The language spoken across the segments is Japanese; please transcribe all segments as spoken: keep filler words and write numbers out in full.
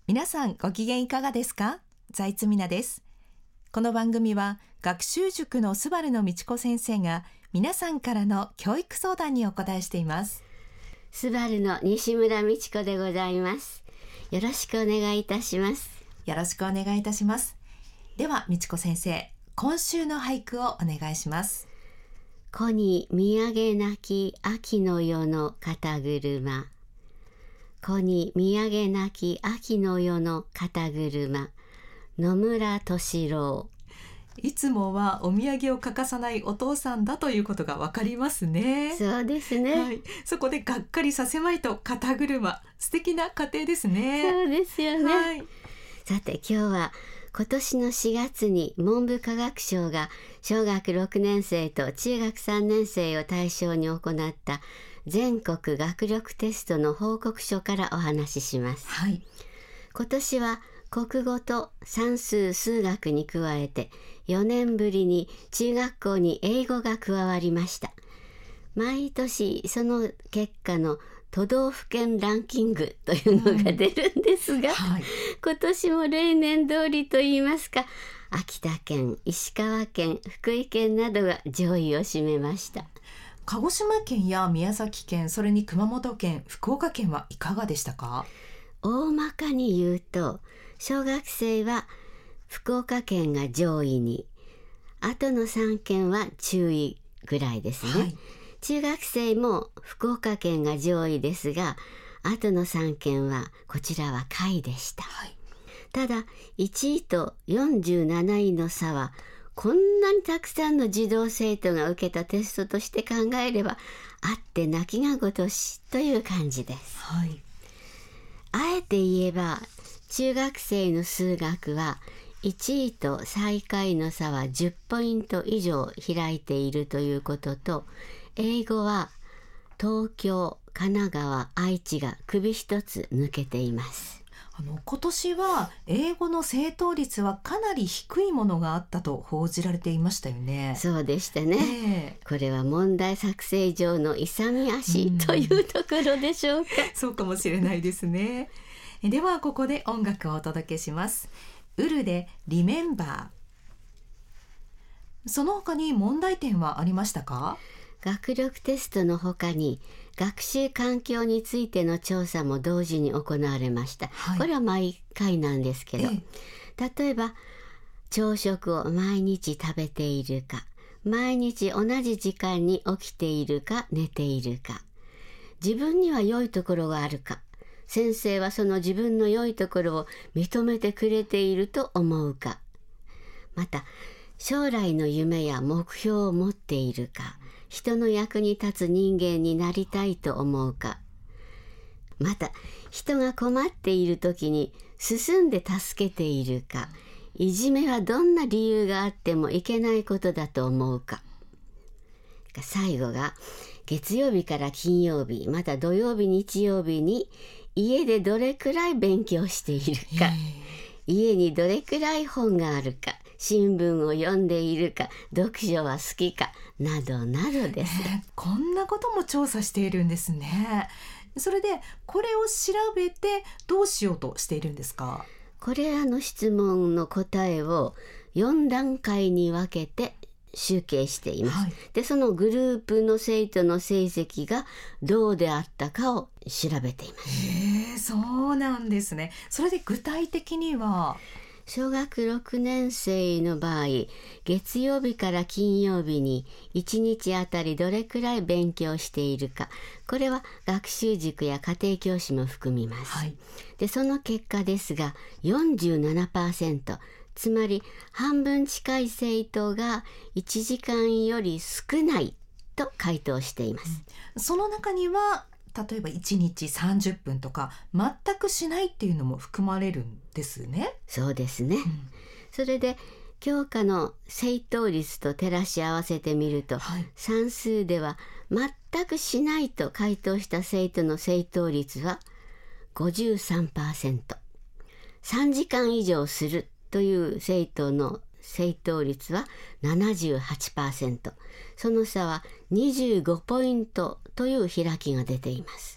皆さんご機嫌いかがですか？財津美奈です。この番組は学習塾のスバルの道子先生が皆さんからの教育相談にお答えしています。 スバルの西村美智子でございます。よろしくお願いいたします。 よろしくお願いいたします。では美智子先生、今週の俳句をお願いします。 子に見上げなき秋の夜の肩車。子に見上げなき秋の夜の肩車。野村敏郎。 いつもはお土産を欠かさないお父さんだということがわかりますね。 そうですね、 はい、そこでがっかりさせまいと肩車、素敵な家庭ですね。 そうですよね、 はい、 さて今日は今年のしがつに文部科学省が小学ろくねん生と中学さんねん生を対象に行った全国学力テストの報告書からお話しします。 はい、 今年は国語と算数数学に加えてよねんぶりに中学校に英語が加わりました。毎年その結果の都道府県ランキングというのが出るんですが、うんはい、今年も例年通りといいますか、秋田県、石川県、福井県などが上位を占めました。 鹿児島県や宮崎県、それに熊本県、福岡県はいかがでしたか？ 大まかに言うと、小学生は福岡県が上位に、あとのさん県は中位ぐらいですね、はい、中学生も福岡県が上位ですが、あとのさん県はこちらは下位でした、はい、ただいちいとよんじゅうなないの差はこんなにたくさんの児童生徒が受けたテストとして考えればあって泣きがごとしという感じです、はい、あえて言えば中学生の数学はいちいと最下位の差はじゅっポイント以上開いているということと、英語は東京、神奈川、愛知が首一つ抜けています。 あの今年は英語の正答率はかなり低いものがあったと報じられていましたよね。 そうでしたね、えー、これは問題作成上の勇み足というところでしょうか。 そうかもしれないですね。ではここで音楽をお届けします。ウルでリメンバー。その他に問題点はありましたか？ 学力テストの他に学習環境についての調査も同時に行われました、はい、これは毎回なんですけど、ええ、例えば朝食を毎日食べているか、毎日同じ時間に起きているか寝ているか、自分には良いところがあるか、先生はその自分の良いところを認めてくれていると思うか、また将来の夢や目標を持っているか、人の役に立つ人間になりたいと思うか、また人が困っている時に進んで助けているか、いじめはどんな理由があってもいけないことだと思うか、最後が月曜日から金曜日、また土曜日日曜日に家でどれくらい勉強しているか、家にどれくらい本があるか、新聞を読んでいるか、読書は好きかなどなどです、 えー、こんなことも調査しているんですね。それでこれを調べてどうしようとしているんですか？ これらの質問の答えをよんだんかいに分けて集計しています、はい、でそのグループの生徒の成績がどうであったかを調べています。 へー、そうなんですね。それで具体的には小学ろくねん生の場合、月曜日から金曜日にいちにちあたりどれくらい勉強しているか、これは学習塾や家庭教師も含みます、はい、でその結果ですが よんじゅうななパーセント、つまり半分近い生徒がいちじかんより少ないと回答しています、 うん、その中には例えばいちにちさんじゅっぷんとか全くしないっていうのも含まれるんですね。 そうですね、うん、それで教科の正答率と照らし合わせてみると、はい、算数では全くしないと回答した生徒の正答率は ごじゅうさんパーセント、 さんじかん以上するという生徒の正答率は ななじゅうはちパーセント、 その差はにじゅうごポイントという開きが出ています。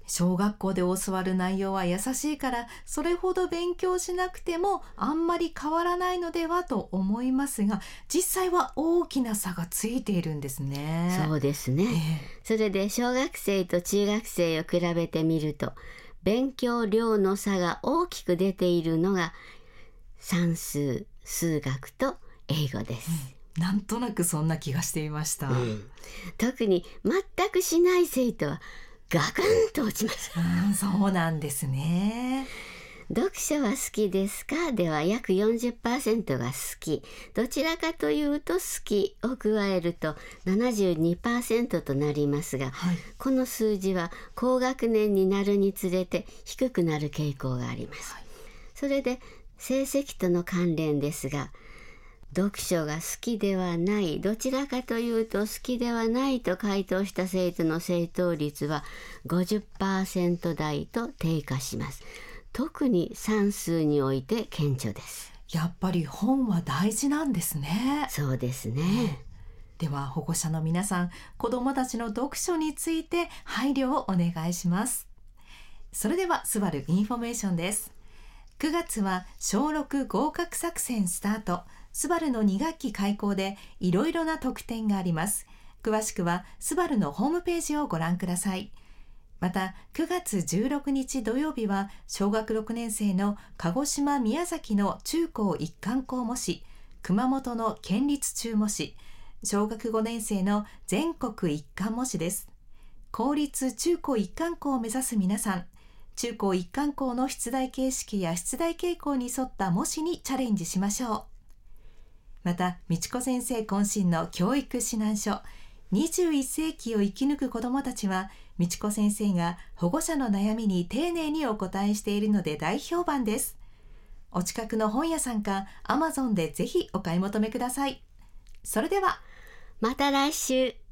小学校で教わる内容は優しいからそれほど勉強しなくてもあんまり変わらないのではと思いますが、実際は大きな差がついているんですね。 そうですね、えー、それで小学生と中学生を比べてみると勉強量の差が大きく出ているのが算数、数学と英語です、 うん、なんとなくそんな気がしていました、うん、 特に全くしない生徒はガクンと落ちます、 うん、そうなんですね。 読書は好きですかでは約 よんじゅっパーセント が好き、どちらかというと好きを加えると ななじゅうにパーセント となりますが、はい、この数字は高学年になるにつれて低くなる傾向があります、はい、それで成績との関連ですが、読書が好きではない、どちらかというと好きではないと回答した生徒の正答率は ごじゅっパーセント 台と低下します。特に算数において顕著です。 やっぱり本は大事なんですね。 そうですね。 では保護者の皆さん、子どもたちの読書について配慮をお願いします。それではスバルインフォメーションです。くがつは小ろく合格作戦スタート。スバルのに学期開校でいろいろな特典があります。詳しくはスバルのホームページをご覧ください。またくがつじゅうろくにち土曜日は小学ろくねん生の鹿児島宮崎の中高一貫校模試、熊本の県立中模試、小学ごねん生の全国一貫模試です。公立中高一貫校を目指す皆さん、中高一貫校の出題形式や出題傾向に沿った模試にチャレンジしましょう。また、美智子先生渾身の教育指南書、にじゅういっせいきを生き抜く子どもたちは、美智子先生が保護者の悩みに丁寧にお答えしているので大評判です。お近くの本屋さんか アマゾン でぜひお買い求めください。それでは、 また来週。